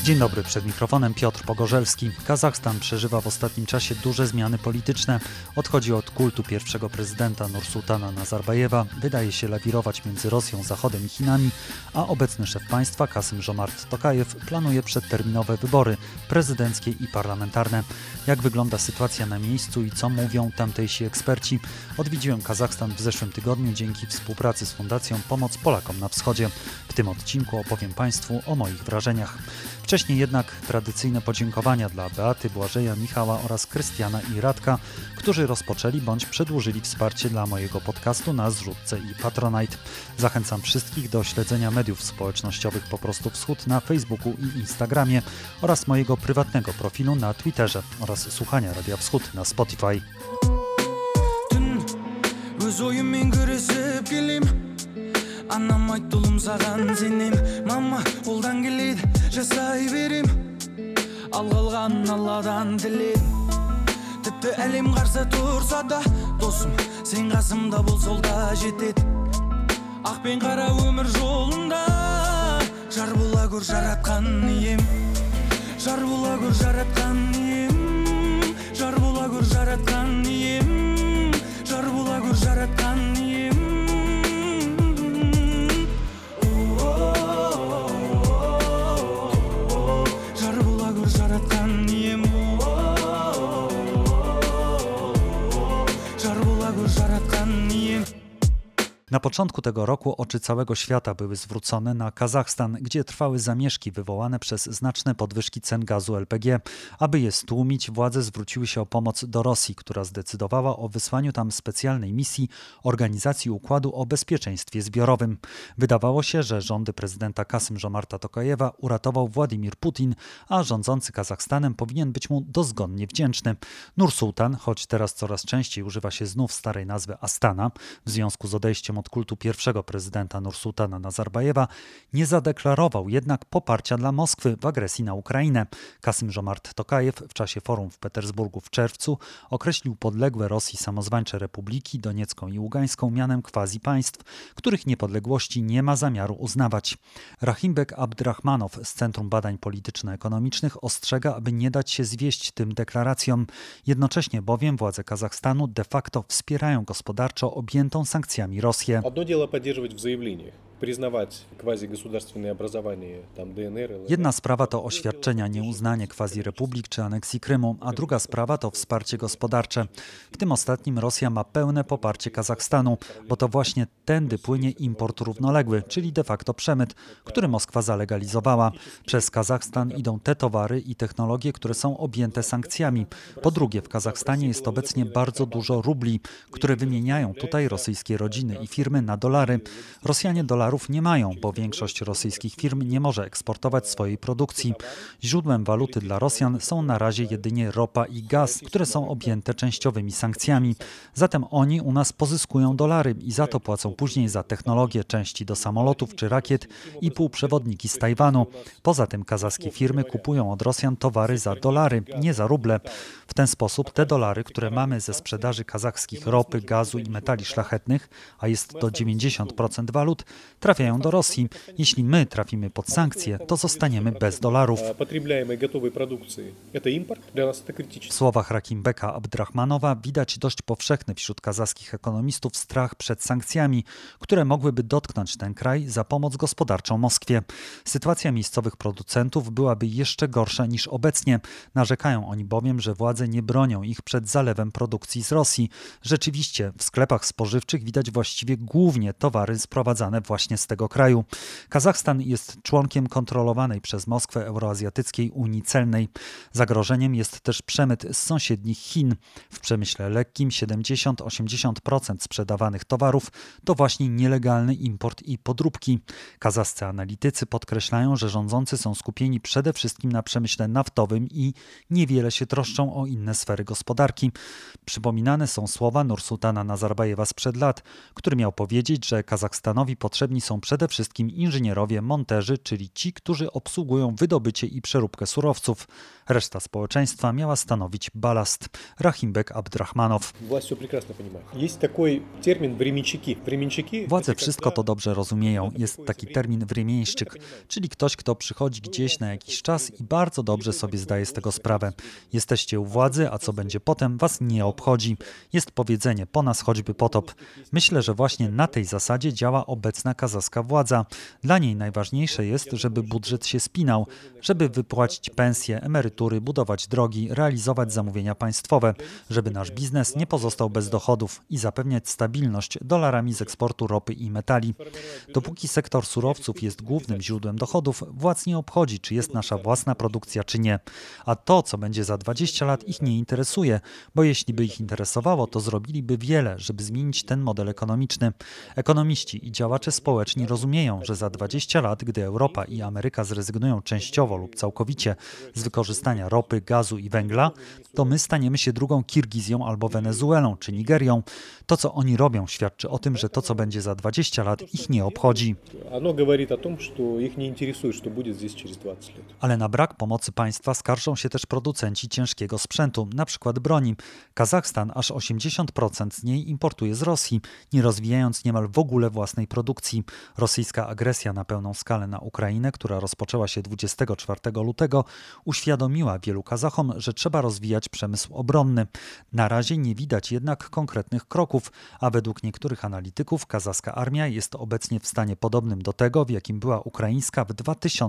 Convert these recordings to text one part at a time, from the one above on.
Dzień dobry, przed mikrofonem Piotr Pogorzelski. Kazachstan przeżywa w ostatnim czasie duże zmiany polityczne. Odchodzi od kultu pierwszego prezydenta Nursultana Nazarbajewa, wydaje się lawirować między Rosją, Zachodem i Chinami, a obecny szef państwa Kasym-Żomart Tokajew planuje przedterminowe wybory prezydenckie i parlamentarne. Jak wygląda sytuacja na miejscu i co mówią tamtejsi eksperci? Odwiedziłem Kazachstan w zeszłym tygodniu dzięki współpracy z Fundacją Pomoc Polakom na Wschodzie. W tym odcinku opowiem Państwu o moich wrażeniach. Wcześniej jednak tradycyjne podziękowania dla Beaty, Błażeja, Michała oraz Krystiana i Radka, którzy rozpoczęli bądź przedłużyli wsparcie dla mojego podcastu na zrzutce i Patronite. Zachęcam wszystkich do śledzenia mediów społecznościowych Po prostu Wschód na Facebooku i Instagramie oraz mojego prywatnego profilu na Twitterze oraz słuchania Radia Wschód na Spotify. Anam ayttulum sagan senem mama қолдан келеді жасай берем ал қалғанын алладан тіледім тіпті әлем қарсы тұрса да досым сен қасымда болсаң да жетеді ақ пен қара өмір жолында жар бола көр жаратқан ием жар бола көр жаратқан ием жар бола көр жаратқан ием жар бола көр жаратқан ием. Na początku tego roku oczy całego świata były zwrócone na Kazachstan, gdzie trwały zamieszki wywołane przez znaczne podwyżki cen gazu LPG. Aby je stłumić, władze zwróciły się o pomoc do Rosji, która zdecydowała o wysłaniu tam specjalnej misji Organizacji Układu o Bezpieczeństwie Zbiorowym. Wydawało się, że rządy prezydenta Kasym-Żomarta Tokajewa uratował Władimir Putin, a rządzący Kazachstanem powinien być mu dozgonnie wdzięczny. Nursultan, choć teraz coraz częściej używa się znów starej nazwy Astana, w związku z odejściem od kultu pierwszego prezydenta Nursultana Nazarbajewa, nie zadeklarował jednak poparcia dla Moskwy w agresji na Ukrainę. Kasym-Żomart Tokajew w czasie forum w Petersburgu w czerwcu określił podległe Rosji samozwańcze republiki Doniecką i Ługańską mianem quasi-państw, których niepodległości nie ma zamiaru uznawać. Rahimbek Abdrahmanow z Centrum Badań Polityczno-Ekonomicznych ostrzega, aby nie dać się zwieść tym deklaracjom. Jednocześnie bowiem władze Kazachstanu de facto wspierają gospodarczo objętą sankcjami Rosję. Одно дело поддерживать в заявлениях, признавать квазигосударственные образования, там ДНР. Jedna sprawa to oświadczenia, nieuznanie quasi-republik czy aneksji Krymu, a druga sprawa to wsparcie gospodarcze. W tym ostatnim Rosja ma pełne poparcie Kazachstanu, bo to właśnie tędy płynie import równoległy, czyli de facto przemyt, który Moskwa zalegalizowała. Przez Kazachstan idą te towary i technologie, które są objęte sankcjami. Po drugie, w Kazachstanie jest obecnie bardzo dużo rubli, które wymieniają tutaj rosyjskie rodziny i firmy na dolary. Rosjanie dolarów nie mają, bo większość rosyjskich firm nie może eksportować swojej produkcji. Źródłem waluty dla Rosjan są na razie jedynie ropa i gaz, które są objęte częściowymi sankcjami. Zatem oni u nas pozyskują dolary i za to płacą później za technologię, części do samolotów czy rakiet i półprzewodniki z Tajwanu. Poza tym kazachskie firmy kupują od Rosjan towary za dolary, nie za ruble. W ten sposób te dolary, które mamy ze sprzedaży kazachskich ropy, gazu i metali szlachetnych, a jest to 90% walut, trafiają do Rosji. Jeśli my trafimy pod sankcje, to zostaniemy bez dolarów. W słowach Rahimbeka Abdrahmanowa widać dość powszechny wśród kazachskich ekonomistów strach przed sankcjami, które mogłyby dotknąć ten kraj za pomoc gospodarczą Moskwie. Sytuacja miejscowych producentów byłaby jeszcze gorsza niż obecnie. Narzekają oni bowiem, że władze nie bronią ich przed zalewem produkcji z Rosji. Rzeczywiście w sklepach spożywczych widać właściwie głównie towary sprowadzane właśnie z tego kraju. Kazachstan jest członkiem kontrolowanej przez Moskwę Euroazjatyckiej Unii Celnej. Zagrożeniem jest też przemyt z sąsiednich Chin. W przemyśle lekkim 70-80% sprzedawanych towarów to właśnie nielegalny import i podróbki. Kazachscy analitycy podkreślają, że rządzący są skupieni przede wszystkim na przemyśle naftowym i niewiele się troszczą o inne sfery gospodarki. Przypominane są słowa Nursultana Nazarbajewa sprzed lat, który miał powiedzieć, że Kazachstanowi potrzebni potrzebni są przede wszystkim inżynierowie, monterzy, czyli ci, którzy obsługują wydobycie i przeróbkę surowców. Reszta społeczeństwa miała stanowić balast. Rahimbek Abdrahmanow. Власть все прекрасно понимает. Есть такой термин временщики. Временщики. Władze wszystko to dobrze rozumieją. Jest taki termin wremieńszczyk, czyli ktoś, kto przychodzi gdzieś na jakiś czas i bardzo dobrze sobie zdaje z tego sprawę. Jesteście u władzy, a co będzie potem, was nie obchodzi. Jest powiedzenie, po nas choćby potop. Myślę, że właśnie na tej zasadzie działa obecna kazachska władza. Dla niej najważniejsze jest, żeby budżet się spinał, żeby wypłacić pensje, emerytury, budować drogi, realizować zamówienia państwowe, żeby nasz biznes nie pozostał bez dochodów i zapewniać stabilność dolarami z eksportu ropy i metali. Dopóki sektor surowców jest głównym źródłem dochodów, władz nie obchodzi, czy jest nasza własna produkcja, czy nie. A to, co będzie za 20 lat, ich nie interesuje, bo jeśli by ich interesowało, to zrobiliby wiele, żeby zmienić ten model ekonomiczny. Ekonomiści i działacze społeczni rozumieją, że za 20 lat, gdy Europa i Ameryka zrezygnują częściowo lub całkowicie z wykorzystania ropy, gazu i węgla, to my staniemy się drugą Kirgizją albo Wenezuelą czy Nigerią. To, co oni robią, świadczy o tym, że to, co będzie za 20 lat, ich nie obchodzi. Оно говорит о том, что их не интересует, что будет здесь через 20 лет. Ale na brak pomocy państwa skarżą się też producenci ciężkiego sprzętu, na przykład broni. Kazachstan aż 80% z niej importuje z Rosji, nie rozwijając niemal w ogóle własnej produkcji. Rosyjska agresja na pełną skalę na Ukrainę, która rozpoczęła się 24 lutego, uświadomiła wielu Kazachom, że trzeba rozwijać przemysł obronny. Na razie nie widać jednak konkretnych kroków, a według niektórych analityków kazachska armia jest obecnie w stanie podobnym do tego, w jakim była ukraińska w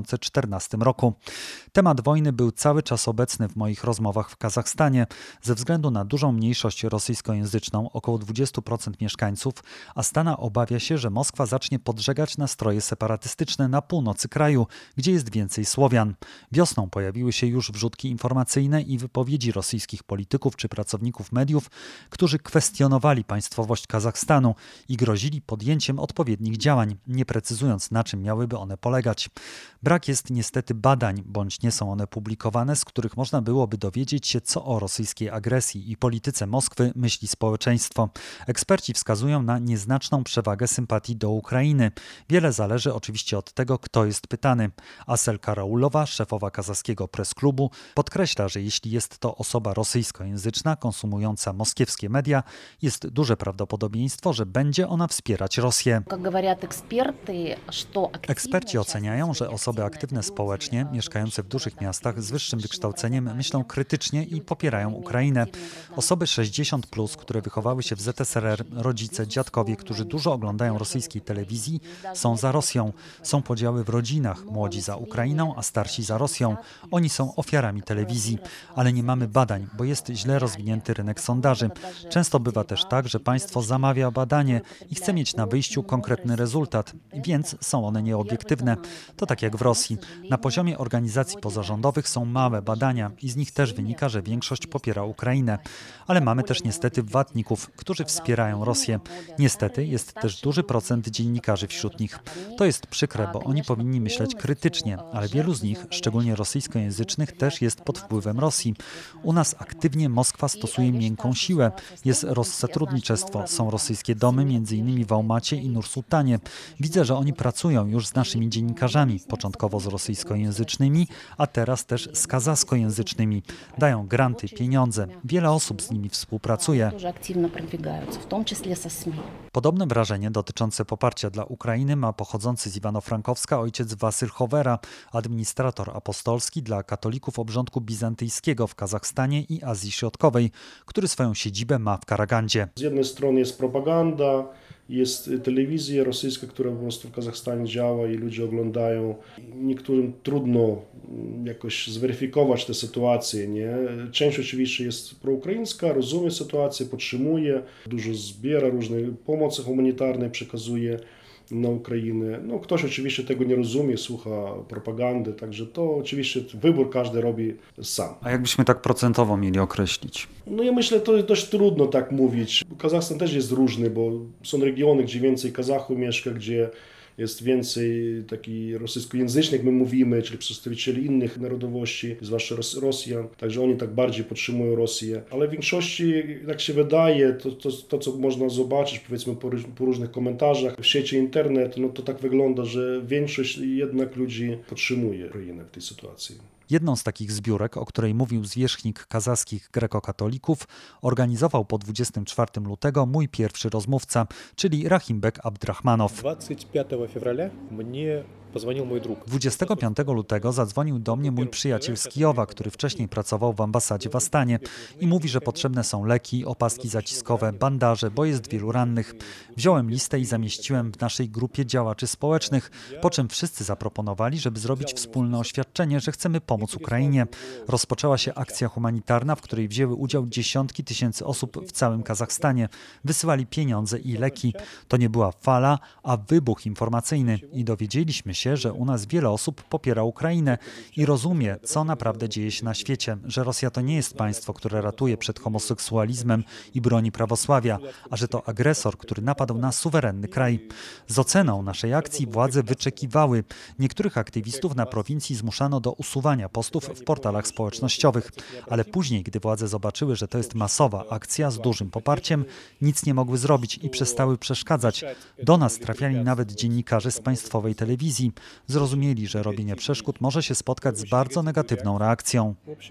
2014 roku. Temat wojny był cały czas obecny w moich rozmowach w Kazachstanie. Ze względu na dużą mniejszość rosyjskojęzyczną, około 20% mieszkańców, Astana obawia się, że Moskwa zacznie podżegać nastroje separatystyczne na północy kraju, gdzie jest więcej Słowian. Wiosną pojawiły się już wrzutki informacyjne i wypowiedzi rosyjskich polityków czy pracowników mediów, którzy kwestionowali państwowość Kazachstanu i grozili podjęciem odpowiednich działań, nie precyzując, na czym miałyby one polegać. Brak jest niestety badań, bądź nie są one publikowane, z których można byłoby dowiedzieć się, co o rosyjskiej agresji i polityce Moskwy myśli społeczeństwo. Eksperci wskazują na nieznaczną przewagę sympatii do Ukrainy. Wiele zależy oczywiście od tego, kto jest pytany. Asel Karaulowa, szefowa kazachskiego press-klubu, podkreśla, że jeśli jest to osoba rosyjskojęzyczna, konsumująca moskiewskie media, jest duże prawdopodobieństwo, że będzie ona wspierać Rosję. Eksperci oceniają, że osoby aktywne społecznie, mieszkające w dużych miastach z wyższym wykształceniem, myślą krytycznie i popierają Ukrainę. Osoby 60+, które wychowały się w ZSRR, rodzice, dziadkowie, którzy dużo oglądają rosyjskiej telewizji, są za Rosją. Są podziały w rodzinach, młodzi za Ukrainą, a starsi za Rosją. Oni są ofiarami telewizji, ale nie mamy badań, bo jest źle rozwinięty rynek sondaży. Często bywa też tak, że państwo zamawia badanie i chce mieć na wyjściu konkretny rezultat, więc są one nieobiektywne. To tak jak w Rosji. Na poziomie organizacji pozarządowych są małe badania i z nich też wynika, że większość popiera Ukrainę. Ale mamy też niestety watników, którzy wspierają Rosję. Niestety jest też duży procent dziennikarzy wśród nich. To jest przykre, bo oni powinni myśleć krytycznie, ale wielu z nich, szczególnie rosyjskojęzycznych, też jest pod wpływem Rosji. U nas aktywnie Moskwa stosuje miękką siłę. Jest rozsetrudniczestwo, są rosyjskie domy, m.in. w Almacie i Nur-Sultanie. Widzę, że oni pracują już z naszymi dziennikarzami, początkowo z rosyjskojęzycznymi, a teraz też z kazachskojęzycznymi. Dają granty, pieniądze. Wiele osób z nimi współpracuje. Podobne wrażenie dotyczące poparcia dla Ukrainy ma pochodzący z Iwano-Frankowska ojciec Wasyl Chowera, administrator apostolski dla katolików obrządku bizantyjskiego w Kazachstanie i Azji Środkowej, który swoją siedzibę ma w Karagandzie. Z jednej strony jest propaganda, jest telewizja rosyjska, która po prostu w Kazachstanie działa i ludzie oglądają. Niektórym trudno jakoś zweryfikować tę sytuację, nie? Część oczywiście jest proukraińska, rozumie sytuację, podtrzymuje, dużo zbiera różnej pomocy humanitarnej, przekazuje na Ukrainę. No, ktoś oczywiście tego nie rozumie, słucha propagandy, także to oczywiście wybór każdy robi sam. A jakbyśmy tak procentowo mieli określić? No ja myślę, to dość trudno tak mówić. Kazachstan też jest różny, bo są regiony, gdzie więcej Kazachów mieszka, gdzie jest więcej takich rosyjskojęzycznych, my mówimy, czyli przedstawicieli innych narodowości, zwłaszcza Rosjan, także oni tak bardziej podtrzymują Rosję, ale w większości, tak się wydaje, to co można zobaczyć, powiedzmy po różnych komentarzach w sieci internet, no to tak wygląda, że większość jednak ludzi podtrzymuje Ukrainę w tej sytuacji. Jedną z takich zbiórek, o której mówił zwierzchnik kazaskich grekokatolików, organizował po 24 lutego mój pierwszy rozmówca, czyli Rahimbek Abdrahmanow. 25 февраля мне позвонил мой друг. 25 lutego zadzwonił do mnie mój przyjaciel z Kijowa, który wcześniej pracował w ambasadzie w Astanie i mówi, że potrzebne są leki, opaski zaciskowe, bandaże, bo jest wielu rannych. Wziąłem listę i zamieściłem w naszej grupie działaczy społecznych, po czym wszyscy zaproponowali, żeby zrobić wspólne oświadczenie, że chcemy pomóc Ukrainie. Rozpoczęła się akcja humanitarna, w której wzięły udział dziesiątki tysięcy osób w całym Kazachstanie. Wysyłali pieniądze i leki. To nie była fala, a wybuch informacyjny i dowiedzieliśmy się, że u nas wiele osób popiera Ukrainę i rozumie, co naprawdę dzieje się na świecie, że Rosja to nie jest państwo, które ratuje przed homoseksualizmem i broni prawosławia, a że to agresor, który napadł na suwerenny kraj. Z oceną naszej akcji władze wyczekiwały. Niektórych aktywistów na prowincji zmuszano do usuwania postów w portalach społecznościowych, ale później, gdy władze zobaczyły, że to jest masowa akcja z dużym poparciem, nic nie mogły zrobić i przestały przeszkadzać. Do nas trafiali nawet dziennikarze z państwowej telewizji. Zrozumieli, że robienie przeszkód może się spotkać z bardzo negatywną reakcją.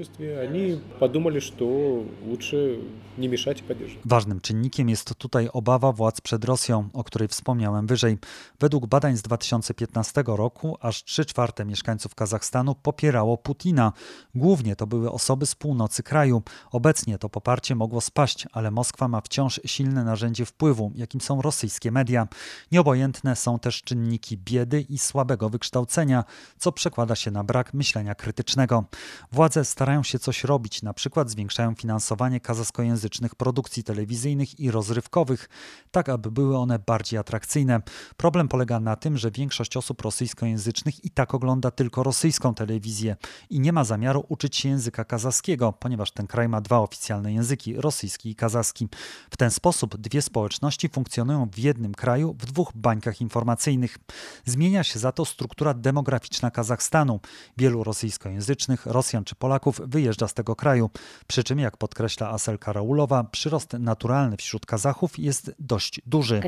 Ważnym czynnikiem jest tutaj obawa władz przed Rosją, o której wspomniałem wyżej. Według badań z 2015 roku aż 3/4 mieszkańców Kazachstanu popierało Putina. Głównie to były osoby z północy kraju. Obecnie to poparcie mogło spaść, ale Moskwa ma wciąż silne narzędzie wpływu, jakim są rosyjskie media. Nieobojętne są też czynniki biedy i słabego wykształcenia, co przekłada się na brak myślenia krytycznego. Władze starają się coś robić, na przykład zwiększają finansowanie kazaskojęzycznych produkcji telewizyjnych i rozrywkowych, tak aby były one bardziej atrakcyjne. Problem polega na tym, że większość osób rosyjskojęzycznych i tak ogląda tylko rosyjską telewizję i nie ma zamiaru uczyć się języka kazaskiego, ponieważ ten kraj ma 2 oficjalne języki, rosyjski i kazaski. W ten sposób 2 społeczności funkcjonują w jednym kraju w 2 bańkach informacyjnych. Zmienia się za to struktura demograficzna Kazachstanu. Wielu rosyjskojęzycznych, Rosjan czy Polaków wyjeżdża z tego kraju. Przy czym, jak podkreśla Asel Karaulowa, przyrost naturalny wśród Kazachów jest dość duży.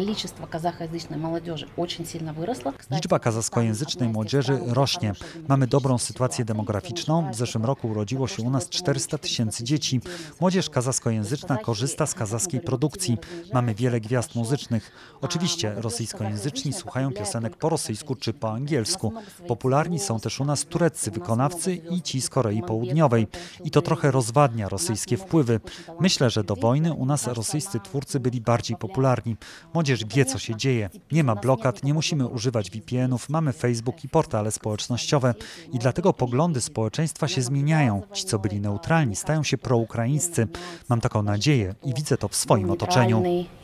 Liczba kazaskojęzycznej młodzieży rośnie. Mamy dobrą sytuację demograficzną. W zeszłym roku urodziło się u nas 400 000 dzieci. Młodzież kazaskojęzyczna korzysta z kazaskiej produkcji. Mamy wiele gwiazd muzycznych. Oczywiście rosyjskojęzyczni słuchają piosenek po rosyjsku czy po angielsku. Popularni są też u nas tureccy wykonawcy i ci z Korei Południowej. I to trochę rozwadnia rosyjskie wpływy. Myślę, że do wojny u nas rosyjscy twórcy byli bardziej popularni. Młodzież wie, co się dzieje. Nie ma blokad, nie musimy używać VPN-ów, mamy Facebook i portale społecznościowe. I dlatego poglądy społeczeństwa się zmieniają. Ci, co byli neutralni, stają się proukraińscy. Mam taką nadzieję i widzę to w swoim otoczeniu.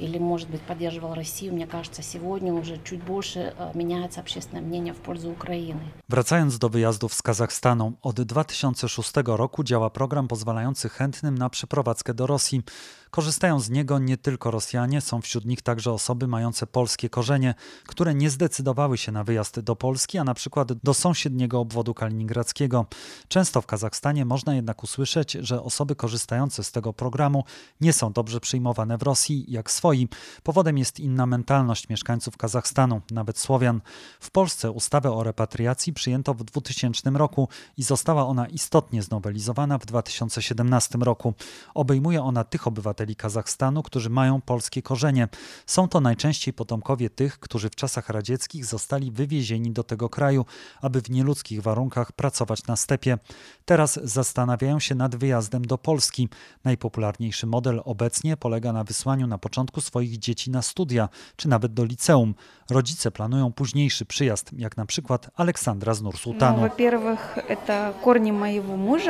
Wracając do wyjazdów z Kazachstanu, od 2006 roku działa program pozwalający chętnym na przeprowadzkę do Rosji. Korzystają z niego nie tylko Rosjanie, są wśród nich także osoby mające polskie korzenie, które nie zdecydowały się na wyjazd do Polski, a na przykład do sąsiedniego obwodu kaliningradzkiego. Często w Kazachstanie można jednak usłyszeć, że osoby korzystające z tego programu nie są dobrze przyjmowane w Rosji jak swoi. Powodem jest inna mentalność mieszkańców Kazachstanu, nawet Słowian. W Polsce ustawę o repatriacji przyjęto w 2000 roku i została ona istotnie znowelizowana w 2017 roku. Obejmuje ona tych obywateli Kazachstanu, którzy mają polskie korzenie. Są to najczęściej potomkowie tych, którzy w czasach radzieckich zostali wywiezieni do tego kraju, aby w nieludzkich warunkach pracować na stepie. Teraz zastanawiają się nad wyjazdem do Polski. Najpopularniejszy model obecnie polega na wysłaniu na początku swoich dzieci na studia, czy nawet do liceum. Rodzice planują późniejszy przyjazd, jak na przykład Aleksandra z Nur-Sultanu. Во-первых, это корни моего мужа.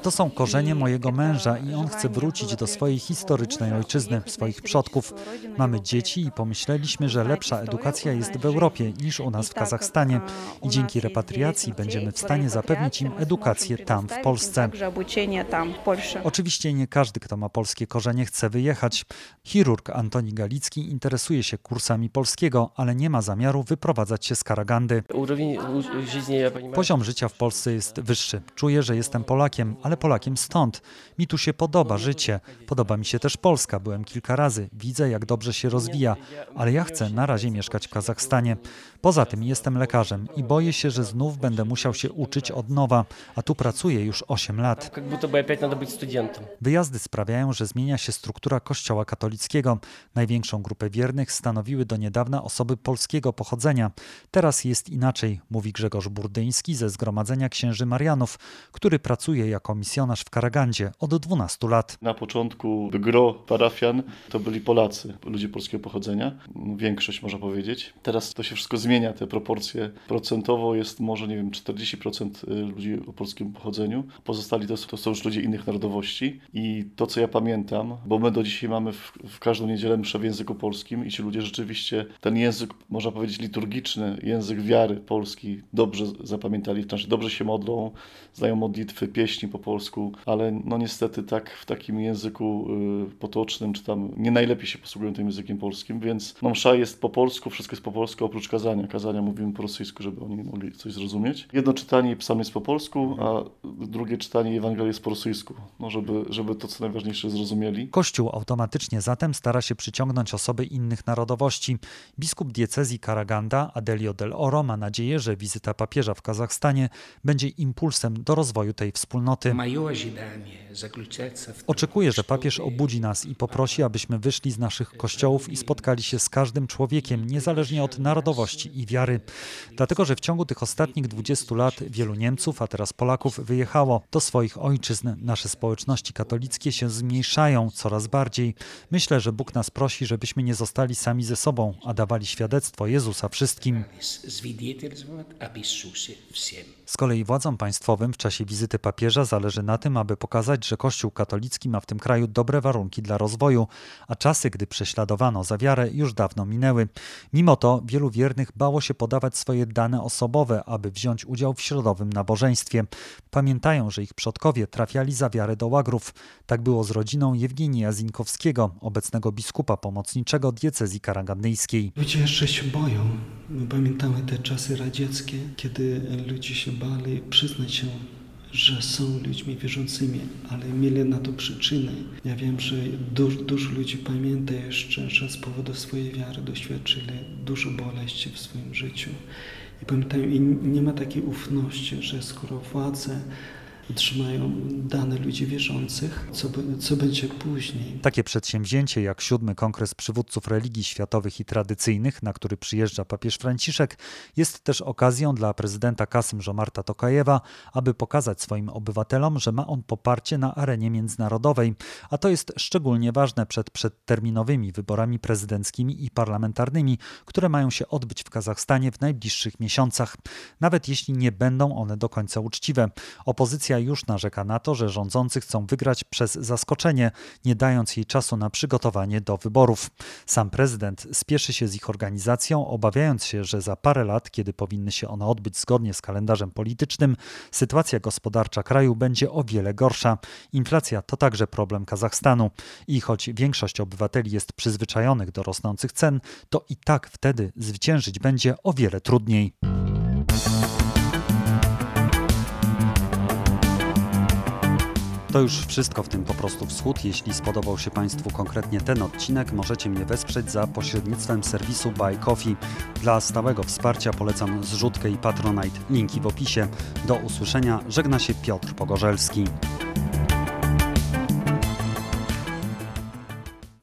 To są korzenie mojego męża i on chce wrócić do swojej historycznej ojczyzny, swoich przodków. Mamy dzieci i pomyśleliśmy, że lepsza edukacja jest w Europie niż u nas w Kazachstanie i dzięki repatriacji będziemy w stanie zapewnić im edukację tam w Polsce. Oczywiście nie każdy, kto ma polskie korzenie, chce wyjechać. Chirurg Antoni Galicki interesuje się kursami polskiego, ale nie ma zamiaru wyprowadzać się z Karagandy. Poziom życia w Polsce jest wyższy. Czuję, że jestem Polakiem, ale Polakiem stąd. Mi tu się podoba życie. Podoba mi się też Polska. Byłem kilka razy. Widzę, jak dobrze się rozwija, ale ja chcę na razie mieszkać w Kazachstanie. Poza tym jestem lekarzem i boję się, że znów będę musiał się uczyć od nowa, a tu pracuję już 8 lat. Wyjazdy sprawiają, że zmienia się struktura Kościoła katolickiego. Największą grupę wiernych stanowiły do niedawna osoby polskiego pochodzenia. Teraz jest inaczej, mówi Grzegorz Burdyński ze Zgromadzenia Księży Marianów, który pracuje jako misjonarz w Karagandzie od 12 lat. Na początku gro parafian to byli Polacy, ludzie polskiego pochodzenia, większość można powiedzieć. Teraz to się wszystko zmienia, te proporcje procentowo jest może, 40% ludzi o polskim pochodzeniu. Pozostali to są już ludzie innych narodowości i to, co ja pamiętam, bo my do dzisiaj mamy w każdą niedzielę mszę w języku polskim i ci ludzie rzeczywiście ten język, można powiedzieć liturgiczny, język wiary polski dobrze zapamiętali, znaczy dobrze się modlą, znają modlitwy, pieśni po polsku, ale no niestety tak w takim języku potocznym, czy tam nie najlepiej się posługują tym językiem polskim, więc no msza jest po polsku, wszystko jest po polsku, oprócz kazania. Kazania mówimy po rosyjsku, żeby oni mogli coś zrozumieć. Jedno czytanie psalm jest po polsku, a drugie czytanie Ewangelii jest po rosyjsku, no żeby to, co najważniejsze, zrozumieli. Kościół automatycznie zatem stara się przyciągnąć osoby innych narodowości. Biskup diecezji Karaganda, Adelio del Oro, ma nadzieję, że wizyta papieża w Kazachstanie będzie impulsem do rozwoju tej wspólnoty. Oczekuję, że papież obudzi nas i poprosi, abyśmy wyszli z naszych kościołów i spotkali się z każdym człowiekiem, niezależnie od narodowości i wiary. Dlatego, że w ciągu tych ostatnich 20 lat wielu Niemców, a teraz Polaków, wyjechało do swoich ojczyzn. Nasze społeczności katolickie się zmniejszają coraz bardziej. Myślę, że Bóg nas prosi, żebyśmy nie zostali sami ze sobą, a dawali świadectwo Jezusa wszystkim. Z kolei władzom państwowym w czasie wizyty papieża zależy na tym, aby pokazać, że Kościół katolicki ma w tym kraju dobre warunki dla rozwoju, a czasy, gdy prześladowano za wiarę, już dawno minęły. Mimo to wielu wiernych bało się podawać swoje dane osobowe, aby wziąć udział w środowym nabożeństwie. Pamiętają, że ich przodkowie trafiali za wiarę do łagrów. Tak było z rodziną Jewgenija Zinkowskiego, obecnego biskupa pomocniczego diecezji karagandyjskiej. Ludzie jeszcze się boją. My pamiętamy te czasy radzieckie, kiedy ludzie się bali przyznać się, że są ludźmi wierzącymi, ale mieli na to przyczyny. Ja wiem, że dużo ludzi pamięta jeszcze, że z powodu swojej wiary doświadczyli dużo boleści w swoim życiu. I pamiętają, i nie ma takiej ufności, że skoro władze trzymają dane ludzi wierzących, co będzie później. Takie przedsięwzięcie jak 7. Kongres Przywódców Religii Światowych i Tradycyjnych, na który przyjeżdża papież Franciszek, jest też okazją dla prezydenta Kasym-Żomarta Tokajewa, aby pokazać swoim obywatelom, że ma on poparcie na arenie międzynarodowej, a to jest szczególnie ważne przed przedterminowymi wyborami prezydenckimi i parlamentarnymi, które mają się odbyć w Kazachstanie w najbliższych miesiącach, nawet jeśli nie będą one do końca uczciwe. Opozycja już narzeka na to, że rządzący chcą wygrać przez zaskoczenie, nie dając jej czasu na przygotowanie do wyborów. Sam prezydent spieszy się z ich organizacją, obawiając się, że za parę lat, kiedy powinny się one odbyć zgodnie z kalendarzem politycznym, sytuacja gospodarcza kraju będzie o wiele gorsza. Inflacja to także problem Kazachstanu i choć większość obywateli jest przyzwyczajonych do rosnących cen, to i tak wtedy zwyciężyć będzie o wiele trudniej. To już wszystko w tym Po prostu Wschód. Jeśli spodobał się Państwu konkretnie ten odcinek, możecie mnie wesprzeć za pośrednictwem serwisu Buy Coffee. Dla stałego wsparcia polecam zrzutkę i Patronite. Linki w opisie. Do usłyszenia. Żegna się Piotr Pogorzelski.